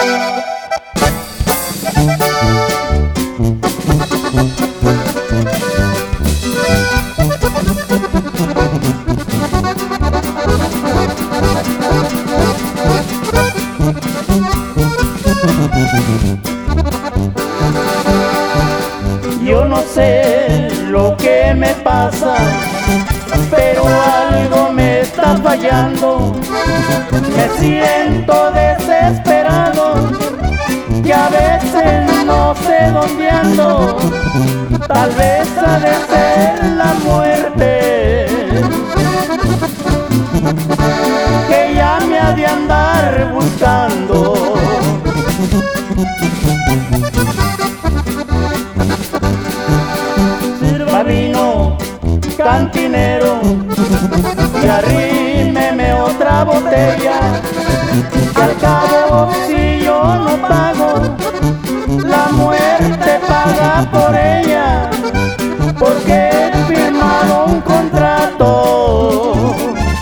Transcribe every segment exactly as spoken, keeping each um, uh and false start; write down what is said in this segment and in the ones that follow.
Yo no sé lo que me pasa, pero algo me está fallando. Me siento desesperado y a veces no sé dónde ando. Tal vez ha de ser la muerte que ya me ha de andar buscando. Vino cantinero y arrímeme otra botella, que al cabo si yo no pago, la muerte paga por ella, porque he firmado un contrato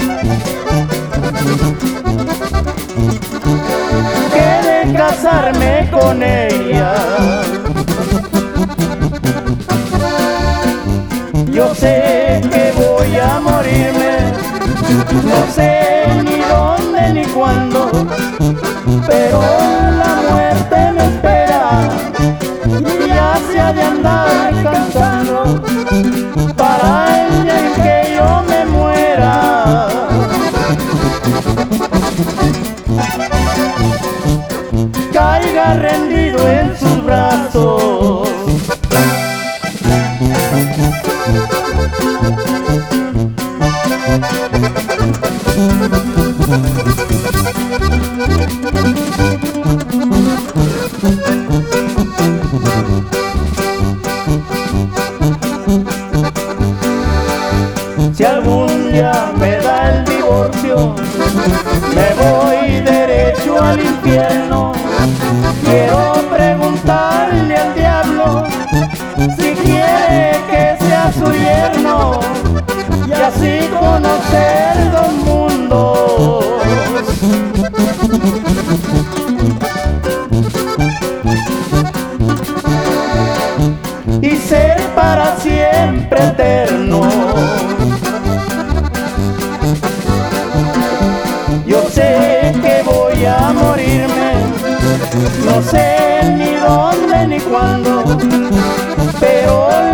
que de casarme con ella. Yo sé que voy a morirme, no sé ni dónde ni cuándo, pero la muerte me espera y ya se ha de andar cansando para el día en que yo me muera. Caiga rendido en sus brazos. Si algún día me da el divorcio, me voy derecho al infierno. Quiero preguntarle al diablo si quiere que sea su yerno y así conocer dos mundos y ser para siempre eterno. Yo sé que voy a morirme, no sé ni dónde ni cuándo, pero